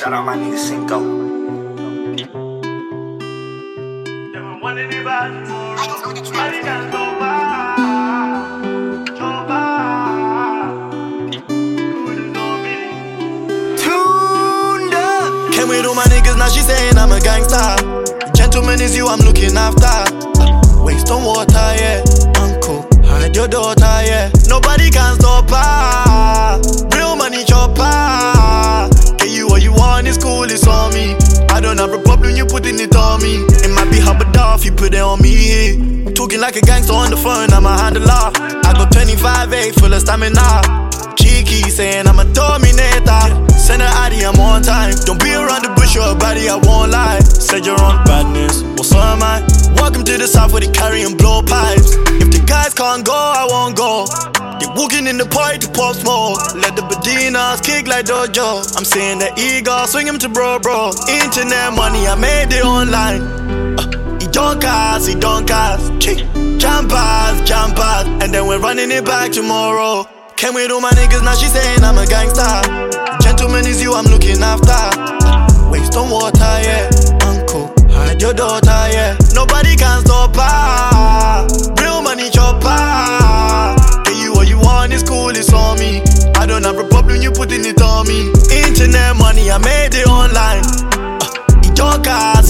Shout out my nigga Cinco. Came with all my niggas, now she saying I'm a gangster. Gentleman is you, I'm looking after. Waste on water, yeah. Uncle, hide your daughter, yeah. Nobody can stop her. Real money chopper. Get you what you want, it's cool, it's on me. I don't have a problem, you putting it on me. It might be hard, but off, you put it on me. Talking like a gangster on the phone, I'm a handler. I got 25-8 full of stamina. Cheeky saying I'm a dominator. Send her Addy, I'm on time. Don't be around the bush, you're a baddie, I won't lie. Said you're on badness, well so am I. Welcome to the south where they carry and blow pipes. If the guys can't go, I won't go. They walking in the party to pop smoke. Let the Badinas kick like Dojo. I'm saying the eagle, swing him to bro. Internet money, I made it online. He don't cast. Jumpers. And then we're running it back tomorrow. Came with all my niggas, now she saying I'm a gangster. Gentleman is you, I'm looking after. Waste on water, yeah. Uncle, hide your daughter, yeah. Nobody can stop her. Real money chopper. Get you what you want, it's cool, it's on me. I don't have a problem, you putting it on me. Internet money, I made it online. He don't cast.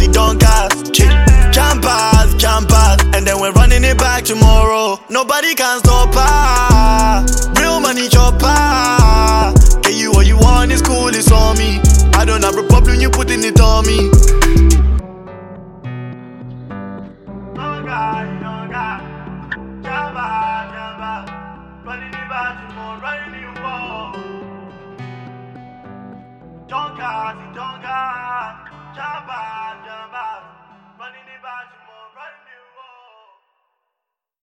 Jumpers. And then we're running it back tomorrow. Nobody can stop her. Real money chopper. Get you what you want, it's cool, it's on me. I don't have a problem, you putting it on me. No God. Jumper. Running it back tomorrow, running it war. Don't cast. Jumper. Running it back tomorrow.